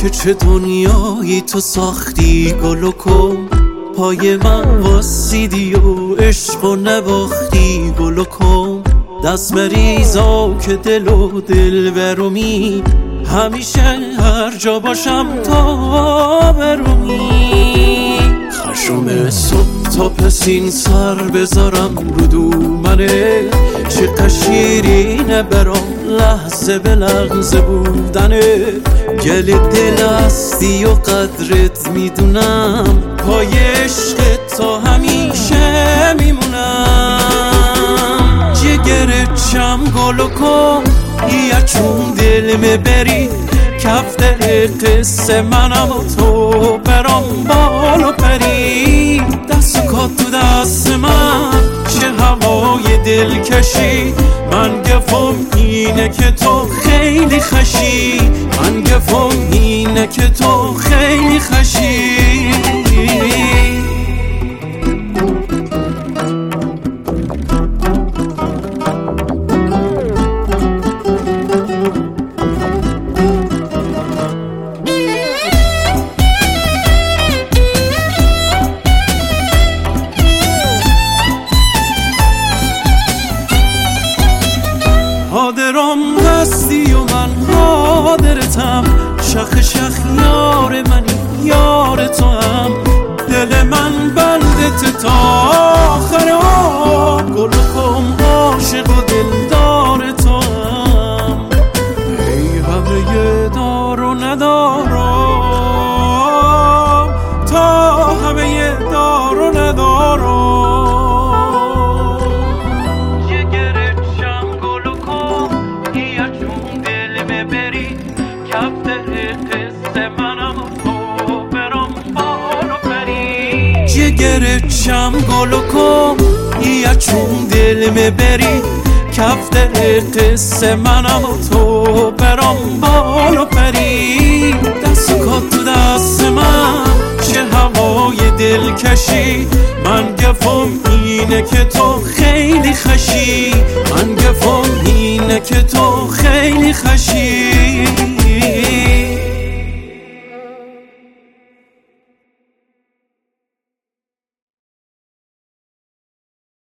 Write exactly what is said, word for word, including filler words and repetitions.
که چه دنیایی تو ساختی گل و کن، پای من واسیدی و عشق و نباختی گل و کن. دست مریزا که دل و دل برومی، همیشه هر جا باشم تا برومی. خشم صبح تا پسین سر بذارم رو دومنه، چه شیرینه برام لحظه به لحظه بودنه. گل دل هستی و قدرت میدونم، پای عشق تا همیشه میمونم. جگر چم گلو کن یا چون دل میبری، کف دل قصه منم و تو برام بالو پری. دست کات تو دست من چه هوای دل کشی، من گفم اینه که تو خیلی خشی، من گفم اینه که تو خیلی خشی. حاضرم هستی و من حاضرتم، شخ شخ یار منی یار تو هم. دل من بندت تا آخر آب، گل کن عاشق و دلدار تو هم. ای همه دار و ندارم، تا همه دار و ندارم. جگر چم گلو کن یا چون دل میبری، کف دل قصه منم و تو برام بالو پری. دست کات تو دست من چه هوای دل کشی، من گفم اینه که تو خیلی خشی، من گفم اینه که تو خیلی خشی.